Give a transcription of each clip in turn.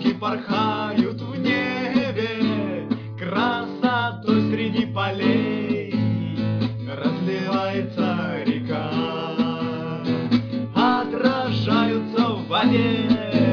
Бабочки порхают в небе, красотой среди полей разливается река, отражаются в воде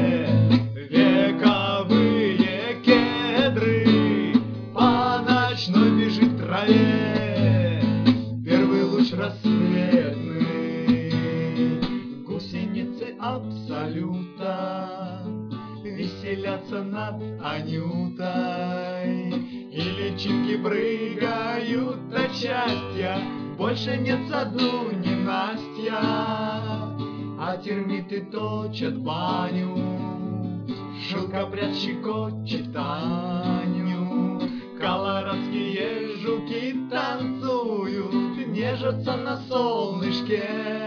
вековые кедры, по ночной бежит траве первый луч рассветный. Гусеницы абсолюта веселятся над Анютой, и личинки прыгают от счастья, больше нет со дну ненастья. А термиты точат баню, шелкопряд щекочет Таню, колорадские жуки танцуют, нежатся на солнышке.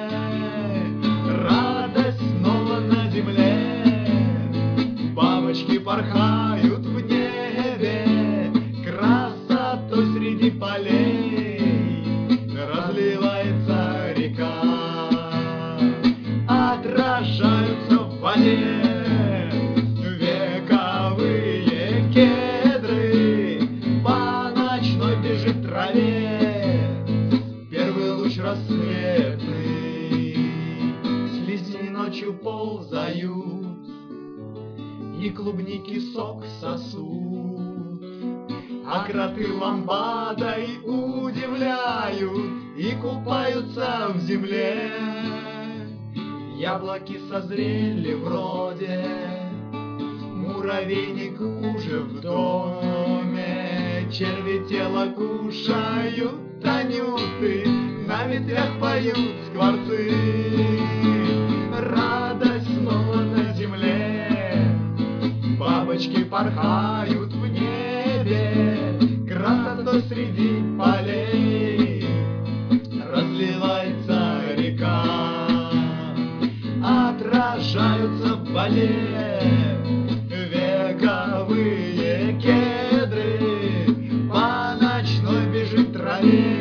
Радость снова на земле, бабочки порхают в небе, красотой среди полей разливается река, отражаются в воде вековые кедры, по ночной бежит траве первый луч рассветный. Слизни ночью ползают и клубники сок сосут, а кроты ламбадой удивляют и купаются в земле. Яблоки созрели вроде, муравейник уже в доме, черви тело кушают анюты, на ветвях поют скворцы. Радость снова на земле, бабочки порхают в небе, красотой среди полей разливается река, отражаются в воде вековые кедры, по ночной бежит траве